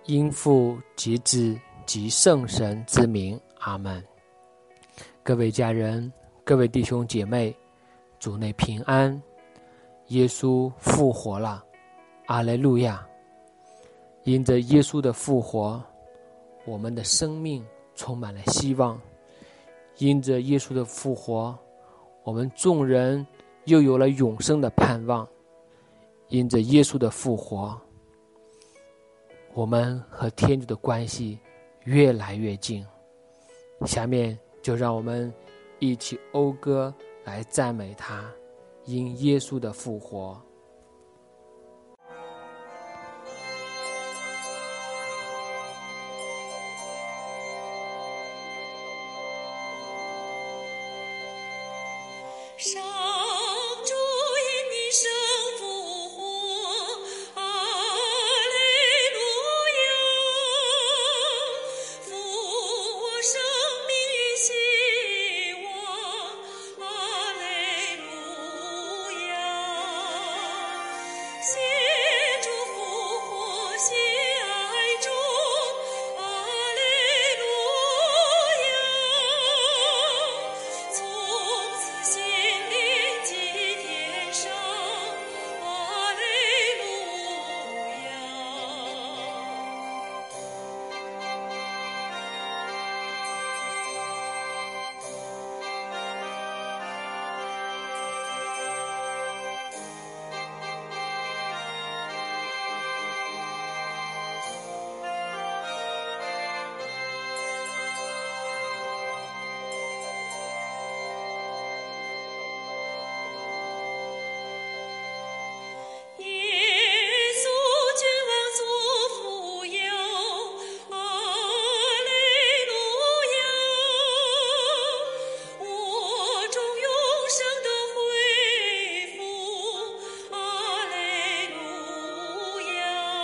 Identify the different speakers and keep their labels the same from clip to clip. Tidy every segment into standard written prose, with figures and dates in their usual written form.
Speaker 1: 因父及子及圣神之名，阿们。各位家人，各位弟兄姐妹，主内平安。耶稣复活了，阿肋路亚。因着耶稣的复活，我们的生命充满了希望。因着耶稣的复活，我们众人又有了永生的盼望。因着耶稣的复活，我们和天主的关系越来越近。下面就让我们一起讴歌来赞美他，因耶稣的复活。
Speaker 2: 上主因你生复活，阿肋路亚，复活生命与希望，阿肋路亚，谢主复活喜爱中，阿肋路亚，从此心灵祭天上，阿肋路耶稣君王作福佑，阿肋路亚，我中永生的恢复，阿肋路亚，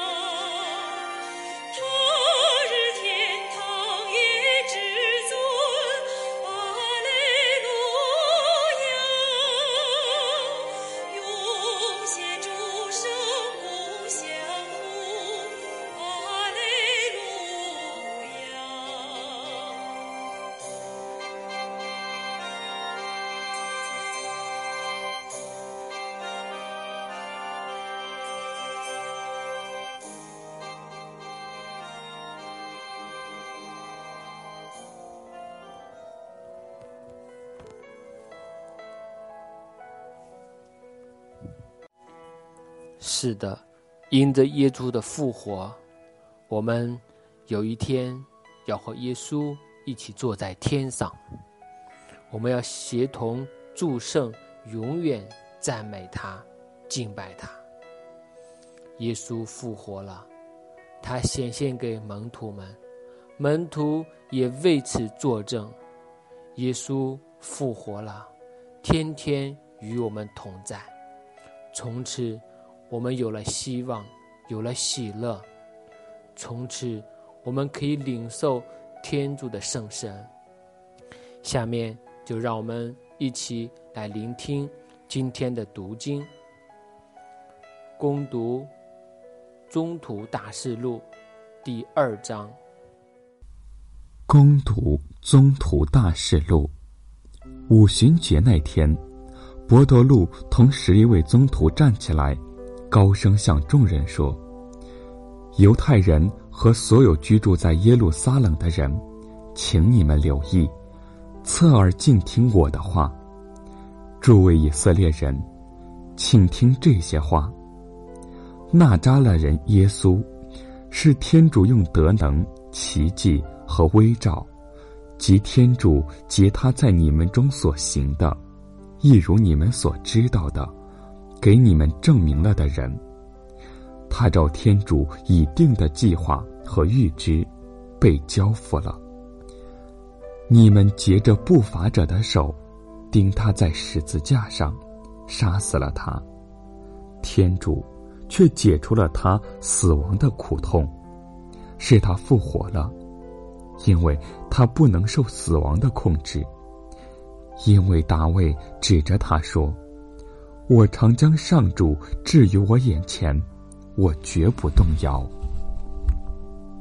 Speaker 2: 他日天堂也至尊，阿肋路亚，永谢诸圣共享福，阿肋路亚。
Speaker 1: 是的，因着耶稣的复活，我们有一天要和耶稣一起坐在天上。我们要协同祝圣，永远赞美他，敬拜他。耶稣复活了，他显现给门徒们，门徒也为此作证。耶稣复活了，天天与我们同在。从此我们有了希望，有了喜乐。从此我们可以领受天主的圣神。下面就让我们一起来聆听今天的读经，恭读宗徒大事录第2章。
Speaker 3: 恭读宗徒大事录。五旬节那天，伯多禄同11位宗徒站起来，高声向众人说：犹太人和所有居住在耶路撒冷的人，请你们留意，侧耳静听我的话。诸位以色列人，请听这些话。纳扎勒人耶稣，是天主用德能、奇迹和威兆，即天主藉他在你们中所行的，一如你们所知道的，给你们证明了的人。他照天主已定的计划和预知，被交付了。你们藉着不法者的手，钉他在十字架上，杀死了他。天主却解除了他死亡的苦痛，使他复活了，因为他不能受死亡的控制。因为大卫指着他说：我常将上主置于我眼前，我绝不动摇。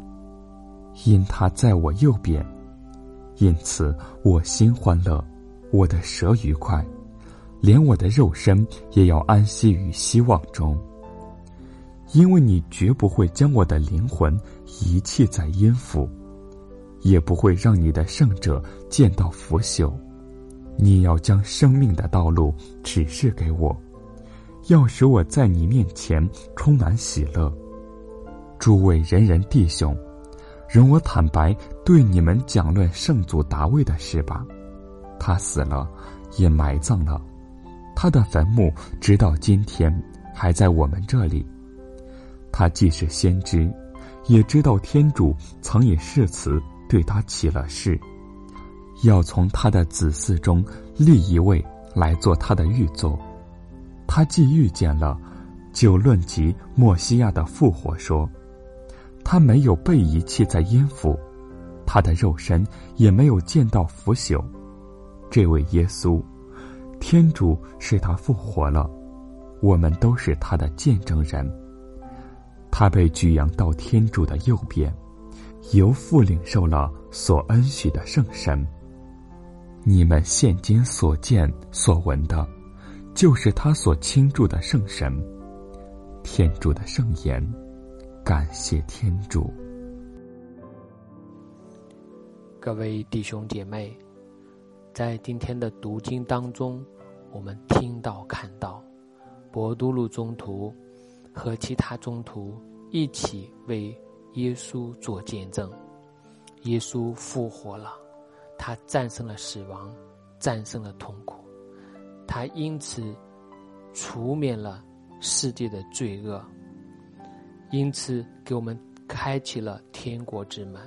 Speaker 3: 因他在我右边，因此我心欢乐，我的舌愉快，连我的肉身也要安息于希望中。因为你绝不会将我的灵魂遗弃在阴府，也不会让你的圣者见到腐朽。你要将生命的道路指示给我，要使我在你面前充满喜乐。诸位仁人弟兄，容我坦白对你们讲论圣祖达味的事吧。他死了，也埋葬了，他的坟墓直到今天还在我们这里。他既是先知，也知道天主曾以誓词对他起了誓，要从他的子嗣中立一位来做他的御座。他既遇见了，就论及默西亚的复活说，他没有被遗弃在阴府，他的肉身也没有见到腐朽。这位耶稣，天主使他复活了，我们都是他的见证人。他被举扬到天主的右边，由父领受了所恩许的圣神。你们现今所见所闻的，就是他所倾注的圣神。天主的圣言，感谢天主。
Speaker 1: 各位弟兄姐妹，在今天的读经当中，我们听到看到博多禄宗徒和其他宗徒一起为耶稣做见证。耶稣复活了，他战胜了死亡，战胜了痛苦，他因此除免了世界的罪恶，因此给我们开启了天国之门。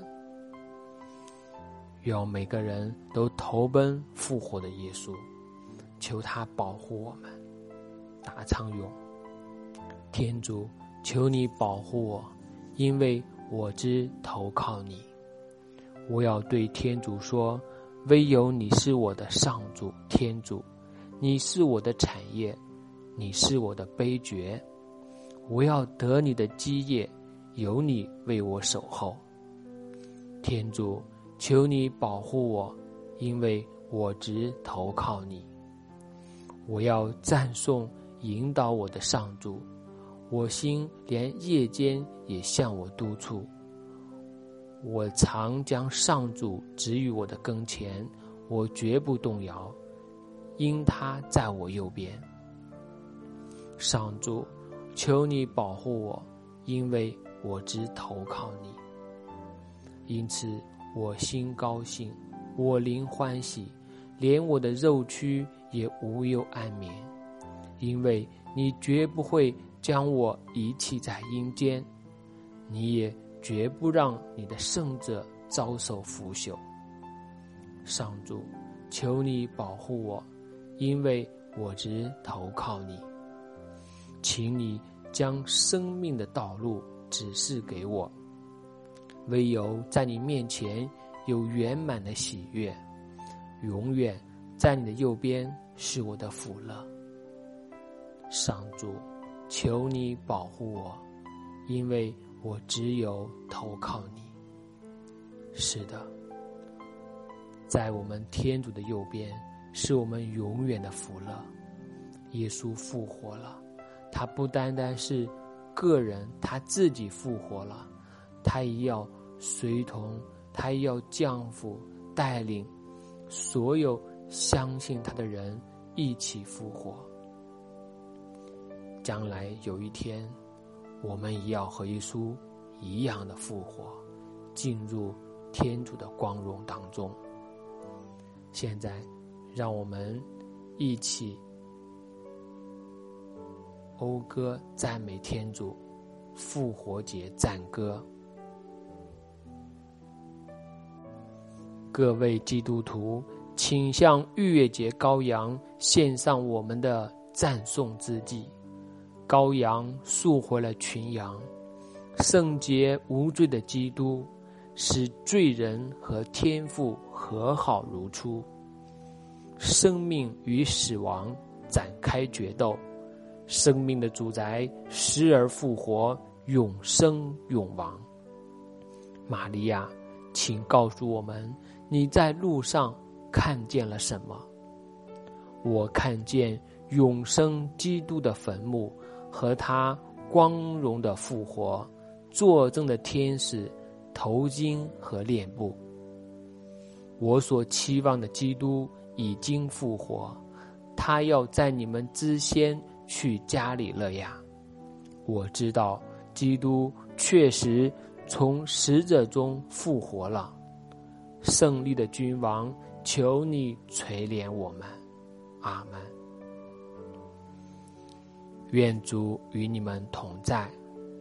Speaker 1: 愿每个人都投奔复活的耶稣，求他保护我们。大唱咏：天主，求你保护我，因为我只投靠你。我要对天主说，唯有你是我的上主天主，你是我的产业，你是我的杯爵，我要得你的基业，由你为我守候。天主，求你保护我，因为我只投靠你。我要赞颂引导我的上主，我心连夜间也向我督促。我常将上主置于我的跟前，我绝不动摇，因他在我右边。上主，求你保护我，因为我只投靠你。因此我心高兴，我灵欢喜，连我的肉躯也无忧安眠，因为你绝不会将我遗弃在阴间，你也绝不让你的圣者遭受腐朽。上主，求你保护我，因为我只投靠你。请你将生命的道路指示给我，唯有在你面前有圆满的喜悦，永远在你的右边是我的福乐。上主，求你保护我，因为我只有投靠你。是的，在我们天主的右边是我们永远的福乐。耶稣复活了，他不单单是个人，他自己复活了，他也要随同，他也要降服带领所有相信他的人一起复活。将来有一天，我们也要和耶稣一样的复活，进入天主的光荣当中。现在让我们一起讴歌赞美天主，复活节赞歌。各位基督徒，请向逾越节羔羊献上我们的赞颂之祭。羔羊赎回了群羊，圣洁无罪的基督使罪人和天父和好如初。生命与死亡展开决斗，生命的主宰死而复活，永生永王。玛利亚， 请告诉我们，你在路上看见了什么？我看见永生基督的坟墓和他光荣的复活，作证的天使、头巾和脸部。我所期望的基督已经复活，他要在你们之先去加里肋亚。我知道基督确实从死者中复活了。胜利的君王，求你垂怜我们。阿们。愿主与你们同在。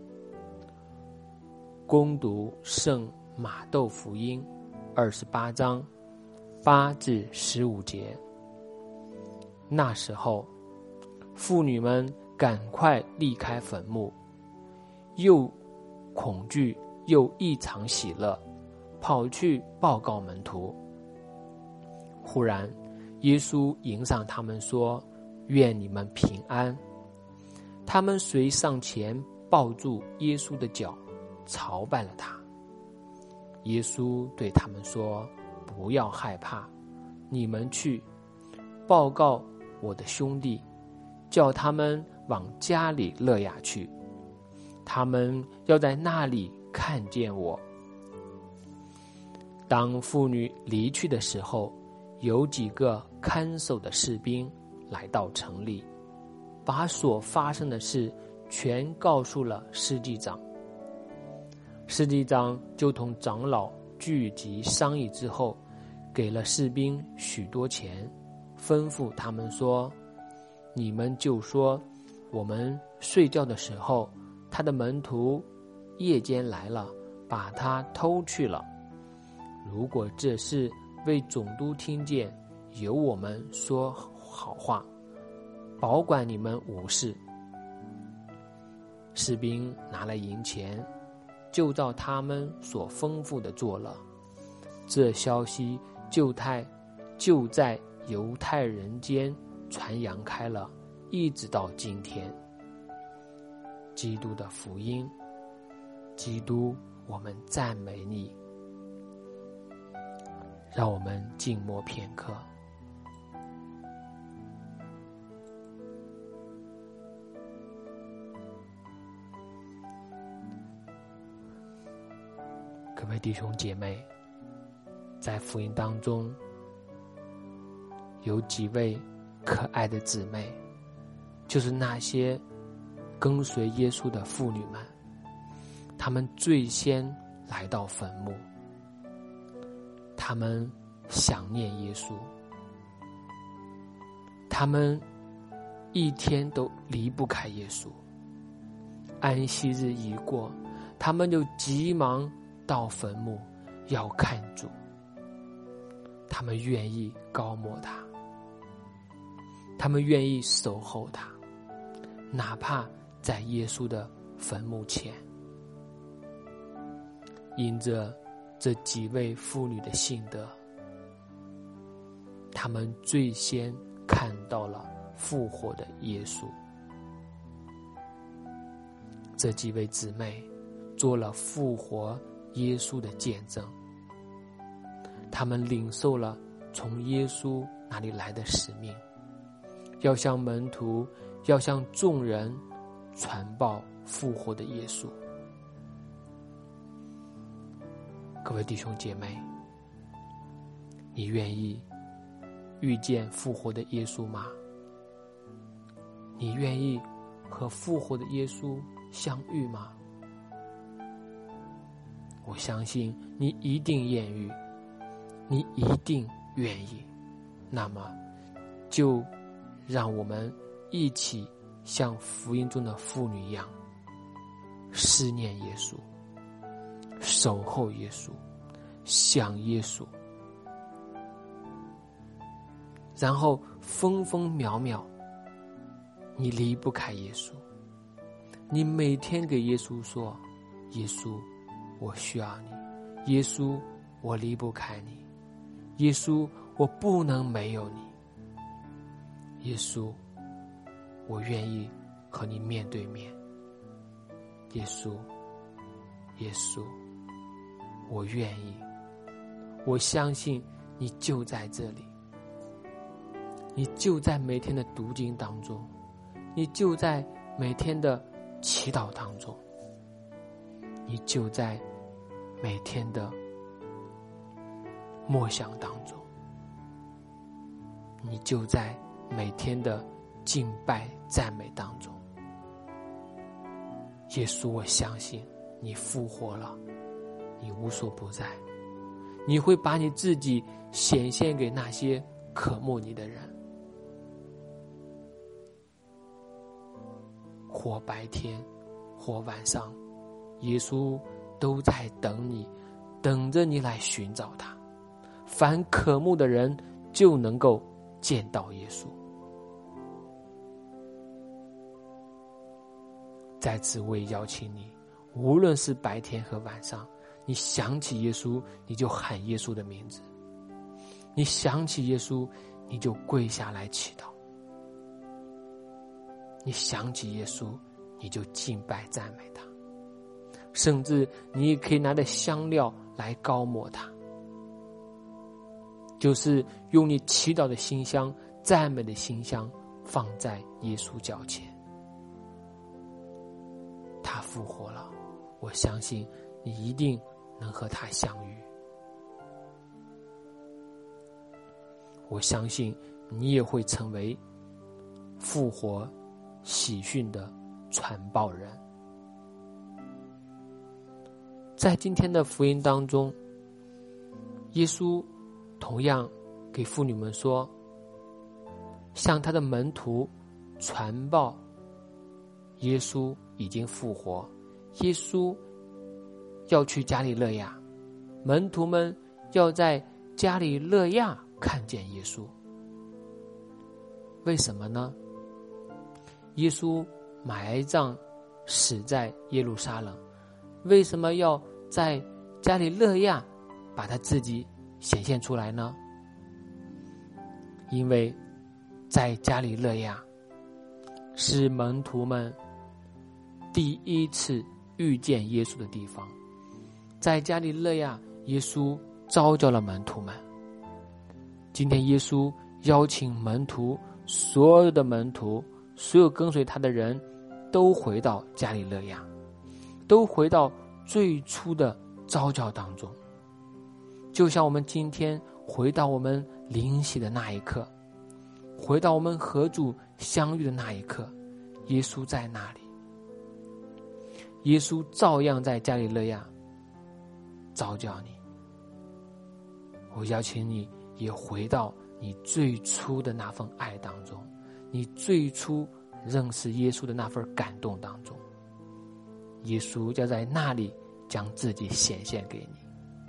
Speaker 1: 恭读圣马窦福音28章8至15节。那时候，妇女们赶快离开坟墓，又恐惧又异常喜乐，跑去报告门徒。忽然耶稣迎上他们说：愿你们平安。他们遂上前抱住耶稣的脚，朝拜了他。耶稣对他们说：不要害怕，你们去报告我的兄弟，叫他们往加里肋亚去，他们要在那里看见我。当妇女离去的时候，有几个看守的士兵来到城里，把所发生的事全告诉了司祭长。司祭长就同长老聚集商议之后，给了士兵许多钱，吩咐他们说：你们就说，我们睡觉的时候，他的门徒夜间来了，把他偷去了。如果这事为总督听见，由我们说好话，保管你们无事。士兵拿了银钱，就照他们所吩咐的做了。这消息就在犹太人间传扬开了，一直到今天。基督的福音。基督，我们赞美你。让我们静默片刻。各位弟兄姐妹，在福音当中，有几位可爱的姊妹，就是那些跟随耶稣的妇女们，她们最先来到坟墓，她们想念耶稣，她们一天都离不开耶稣。安息日一过，她们就急忙到坟墓要看主，他们愿意高摩他，他们愿意守候他，哪怕在耶稣的坟墓前。因着这几位妇女的信德，他们最先看到了复活的耶稣。这几位姊妹做了复活耶稣的见证，他们领受了从耶稣那里来的使命，要向门徒，要向众人传报复活的耶稣。各位弟兄姐妹，你愿意遇见复活的耶稣吗？你愿意和复活的耶稣相遇吗？我相信你一定愿意，你一定愿意。那么，就让我们一起像福音中的妇女一样，思念耶稣，守候耶稣，想耶稣，然后分分秒秒，你离不开耶稣。你每天给耶稣说：耶稣，我需要你，耶稣，我离不开你，耶稣，我不能没有你，耶稣，我愿意和你面对面，耶稣，耶稣，我愿意我相信你就在这里，你就在每天的读经当中，你就在每天的祈祷当中，你就在每天的默想当中，你就在每天的敬拜赞美当中。耶稣，我相信你复活了，你无所不在，你会把你自己显现给那些渴慕你的人，或白天或晚上，耶稣都在等你，等着你来寻找他。凡渴慕的人就能够见到耶稣。在此我也邀请你，无论是白天和晚上，你想起耶稣，你就喊耶稣的名字，你想起耶稣，你就跪下来祈祷，你想起耶稣，你就敬拜赞美他，甚至你也可以拿着香料来膏抹他，就是用你祈祷的馨香、赞美的馨香放在耶稣脚前。他复活了，我相信你一定能和他相遇。我相信你也会成为复活喜讯的传报人。在今天的福音当中，耶稣同样给妇女们说，向他的门徒传报耶稣已经复活，耶稣要去加里肋亚，门徒们要在加里肋亚看见耶稣。为什么呢？耶稣埋葬死在耶路撒冷，为什么要在加里肋亚把他自己显现出来呢？因为在加里肋亚是门徒们第一次遇见耶稣的地方，在加里肋亚，耶稣召叫了门徒们。今天耶稣邀请门徒，所有的门徒，所有跟随他的人都回到加里肋亚，都回到最初的召叫当中。就像我们今天回到我们灵洗的那一刻，回到我们和主相遇的那一刻，耶稣在那里，耶稣照样在加里肋亚召叫你。我邀请你也回到你最初的那份爱当中，你最初认识耶稣的那份感动当中，耶稣要在那里将自己显现给你。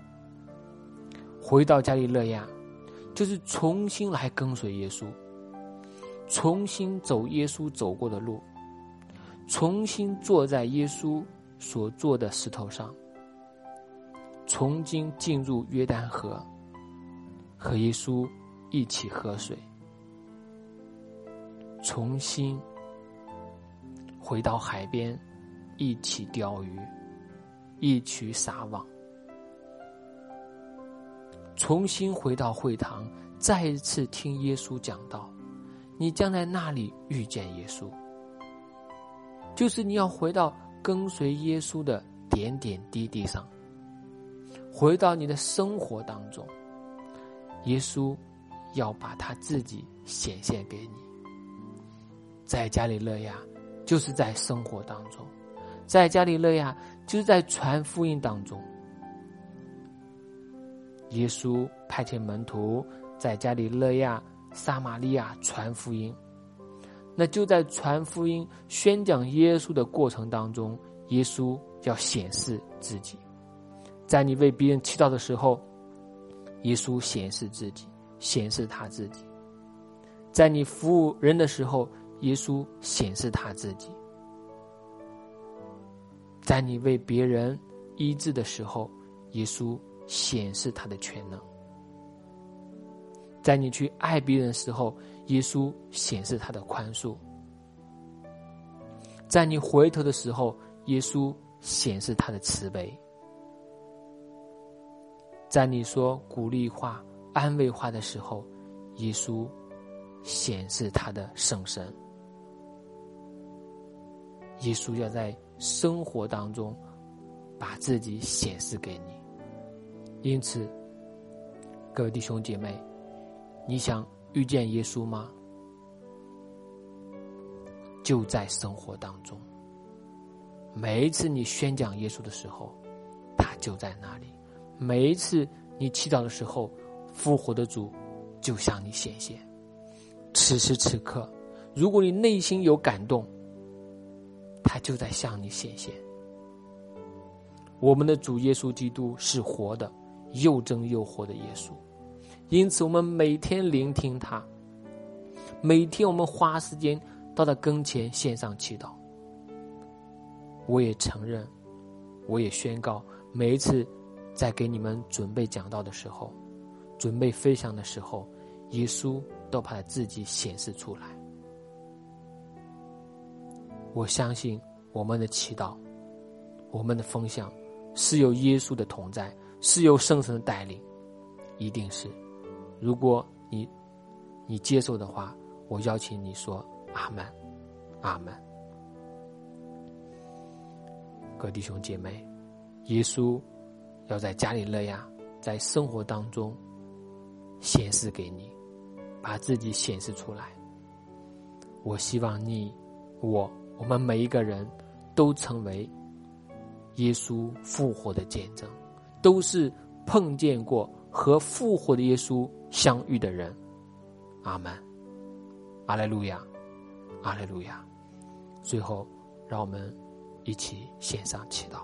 Speaker 1: 回到加里肋亚，就是重新来跟随耶稣，重新走耶稣走过的路，重新坐在耶稣所坐的石头上，重新进入约旦河，和耶稣一起喝水，重新回到海边，一起钓鱼，一起撒网，重新回到会堂，再一次听耶稣讲道。你将在那里遇见耶稣，就是你要回到跟随耶稣的点点滴滴上，回到你的生活当中，耶稣要把他自己显现给你。在加里肋亚就是在生活当中，在加里肋亚就是在传福音当中。耶稣派遣门徒在加里肋亚、撒玛利亚传福音，那就在传福音宣讲耶稣的过程当中，耶稣要显示自己。在你为别人祈祷的时候，耶稣显示自己，显示他自己；在你服务人的时候，耶稣显示他自己；在你为别人医治的时候，耶稣显示他的全能；在你去爱别人的时候，耶稣显示他的宽恕；在你回头的时候，耶稣显示他的慈悲。 在你说鼓励话、安慰话的时候，耶稣显示他的圣神。耶稣要在生活当中把自己显示给你。因此，各位弟兄姐妹，你想遇见耶稣吗？就在生活当中。每一次你宣讲耶稣的时候，他就在那里。每一次你祈祷的时候，复活的主就向你显现。此时此刻，如果你内心有感动，他就在向你显现。我们的主耶稣基督是活的，又真又活的耶稣，因此我们每天聆听他，每天我们花时间到他跟前献上祈祷。我也承认，我也宣告，每一次在给你们准备讲道的时候，准备分享的时候，耶稣都把他自己显示出来。我相信我们的祈祷，我们的分享是有耶稣的同在，是有圣神的带领，一定是。如果你接受的话，我邀请你说阿们，阿们。各位弟兄姐妹，耶稣要在加利肋亚，在生活当中显示给你，把自己显示出来。我希望你我们每一个人都成为耶稣复活的见证，都是碰见过和复活的耶稣相遇的人。阿们，阿肋路亚，阿肋路亚。最后让我们一起献上祈祷。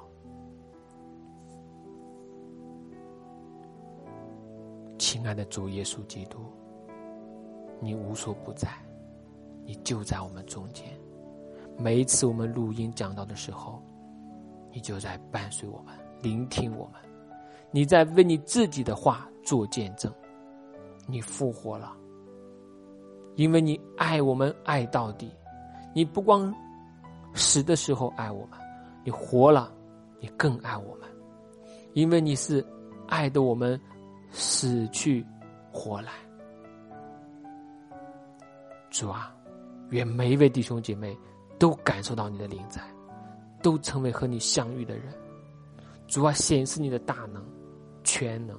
Speaker 1: 亲爱的主耶稣基督，你无所不在，你就在我们中间。每一次我们录音讲道的时候，你就在伴随我们，聆听我们，你在为你自己的话做见证。你复活了，因为你爱我们爱到底。你不光死的时候爱我们，你活了，你更爱我们，因为你是爱的我们死去活来。主啊，愿每一位弟兄姐妹都感受到你的临在，都成为和你相遇的人。主啊，显示你的大能全能。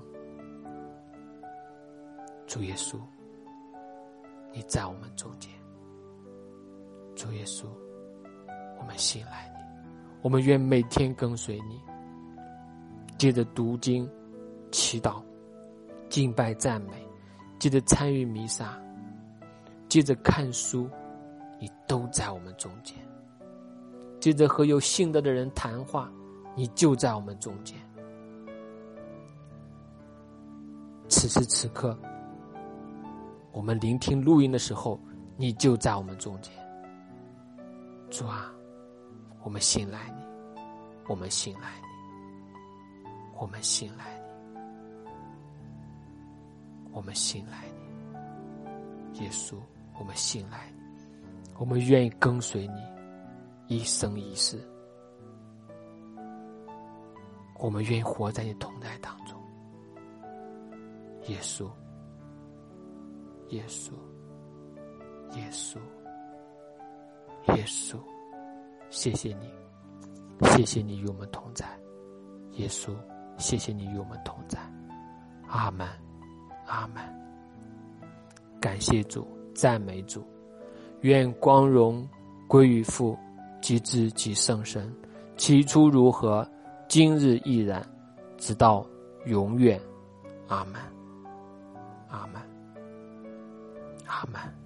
Speaker 1: 主耶稣，你在我们中间。主耶稣，我们信赖你，我们愿每天跟随你，接着读经祈祷敬拜赞美，接着参与弥撒，接着看书，你都在我们中间。接着和有信德的人谈话，你就在我们中间。此时此刻我们聆听录音的时候，你就在我们中间。主啊，我们信赖你，我们信赖你，我们信赖你，我们信赖你。耶稣，我们信赖你，我们愿意跟随你一生一世。我们愿意活在你同在当中。耶稣，耶稣，耶稣，耶稣，谢谢你，谢谢你与我们同在。耶稣，谢谢你与我们同在。阿们，阿们。感谢主，赞美主。愿光荣归于父及子及圣神，起初如何，今日亦然，直到永远。阿们，阿们，阿们。